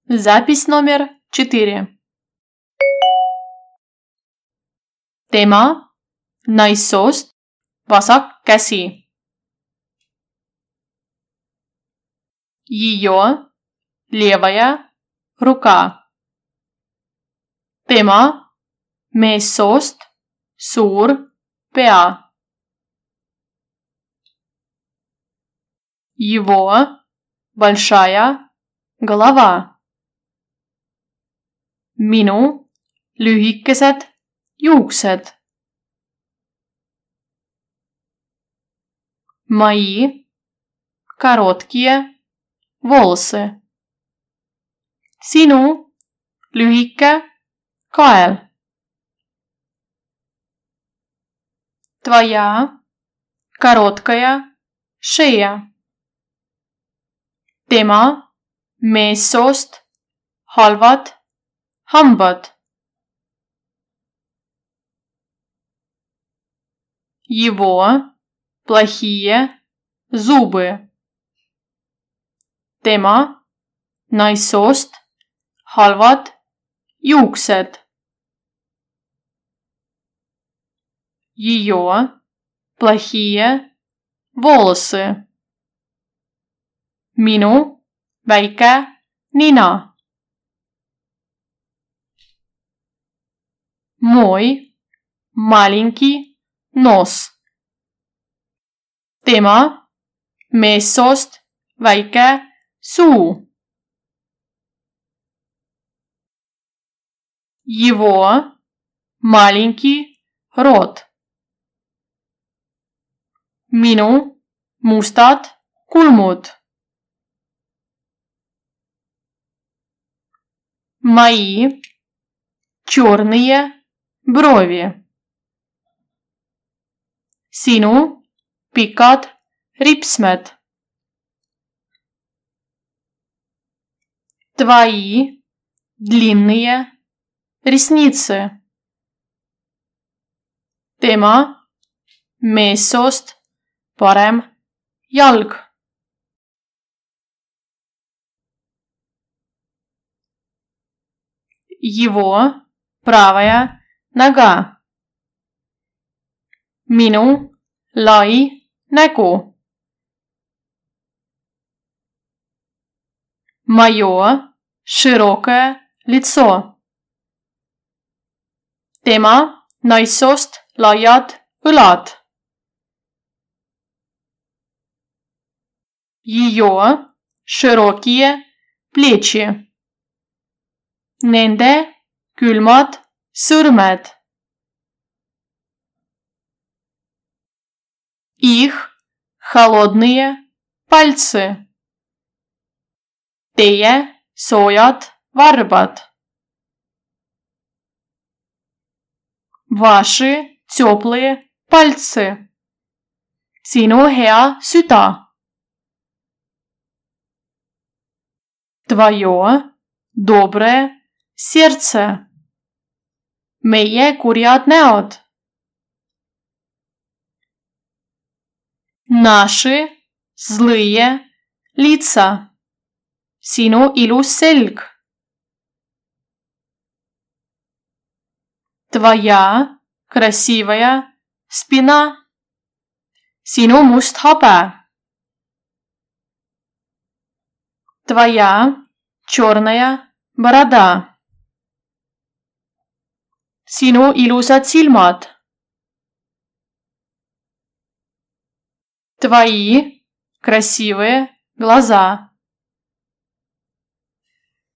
Запись номер 4. Tema naissoost vasak käsi. Ее levая ruka. Tema meessoost suur pea. Его большая голова. Minu lühikesed juuksed. Мои короткие волосы. Sinu lühike kael. Твоя короткая шея. Tema meessoost halvad hambad. Его плохие зубы. Tema naissoost halvad juuksed. Ее плохие волосы. Minu väike nina. Мой маленький нос. Tema meessoost väike suu. Его маленький рот. Minu mustad kulmud. Мои черные брови. Sinu pikad ripsmed. Твои длинные ресницы. Tema meessoost parem jalg. Его правая нога. Minu lai nägu. Мое широкое лицо. Tema naissoost laiad õlad. Ее широкие плечи. Nende külmad sõrmed. Их холодные пальцы. Teie soojad varbad. Ваши теплые пальцы. Sinu hea süda. Твое доброе сердце. Meie kurjad näod. Наши злые лица. Sinu ilus selg. Твоя красивая спина. Sinu must habe. Твоя черная борода. Sinu ilusad silmad. Твои красивые глаза.